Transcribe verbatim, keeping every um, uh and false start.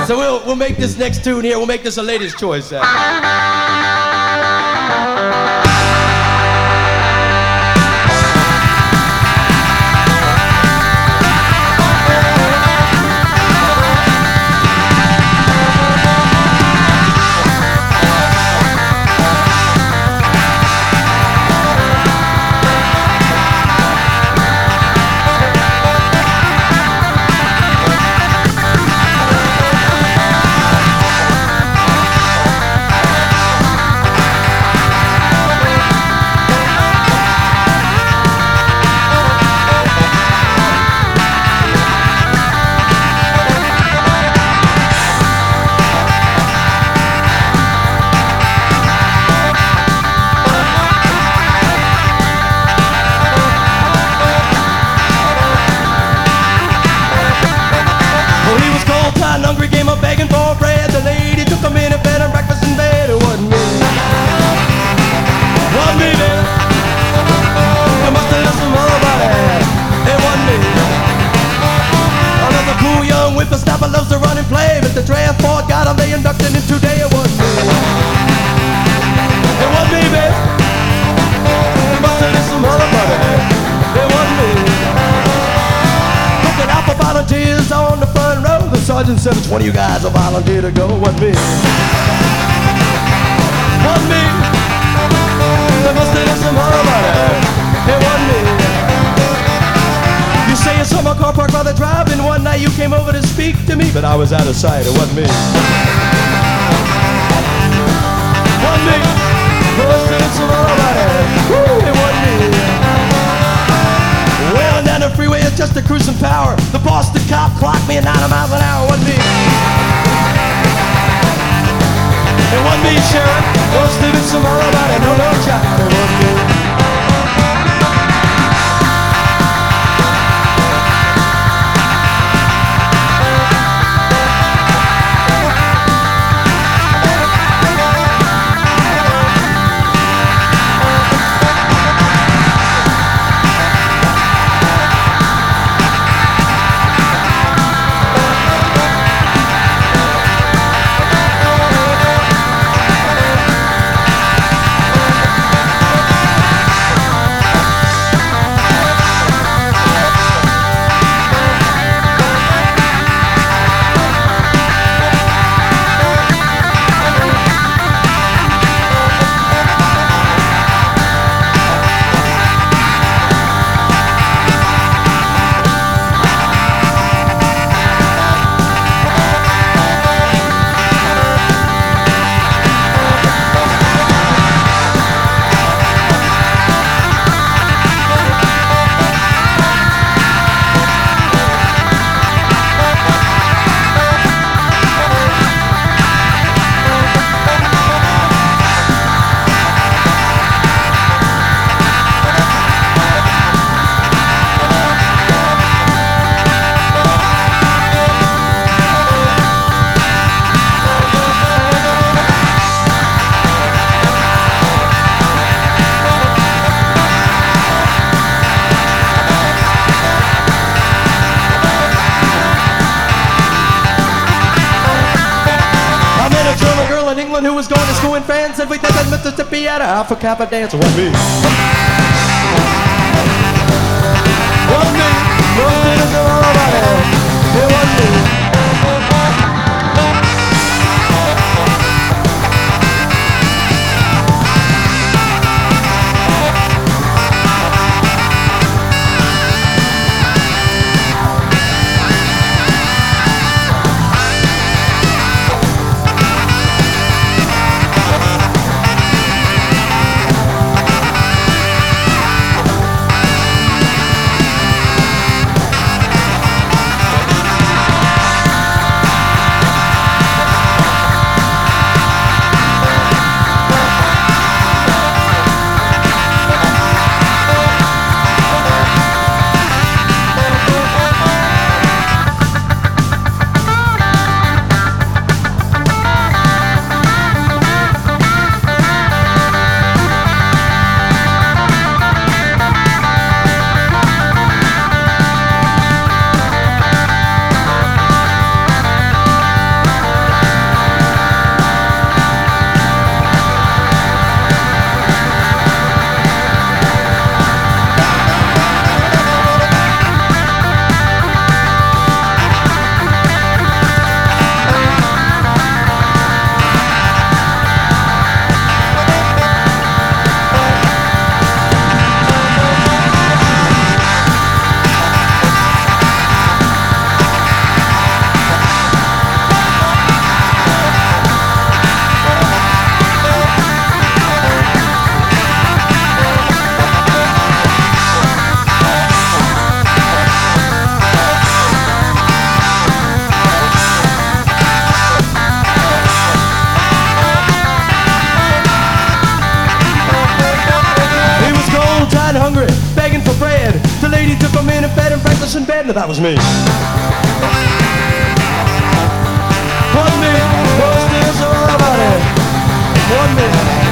So we'll we'll make this next tune here. We'll make this a lady's choice. Uh. Hungry, came up begging for bread. The lady took him in a bed and breakfast in bed. It wasn't me. Wasn't me, baby. You must have listened to somebody. It wasn't me. Another cool young whippersnapper loves to run and play, but the transport got him, they inducted him today. It wasn't me. It wasn't me, baby. You must have listened to somebody. It wasn't me. Looking out for volunteers on the front row. The sergeant said, which one of you guys will volunteer to go? It wasn't me. Wasn't me. There must have been some other money. It wasn't me. You say you saw my car parked by the drive-in one night. You came over to speak to me, but I was out of sight. It wasn't me. Wasn't me. There must have been some other money. Woo, it wasn't me. Well, down the freeway, it's just a cruising power. The Boston cop clocked me at ninety miles an hour. It wasn't me. It wasn't me, Sheriff. Must have been some other body. No, no, child. It wasn't me. Who was going to school in France, and we did in Mississippi at a Alpha Kappa dance. It wasn't me. Wasn't me. Wasn't me. It wasn't me. pretend that that was me. One minute, most of us are all about it. One minute.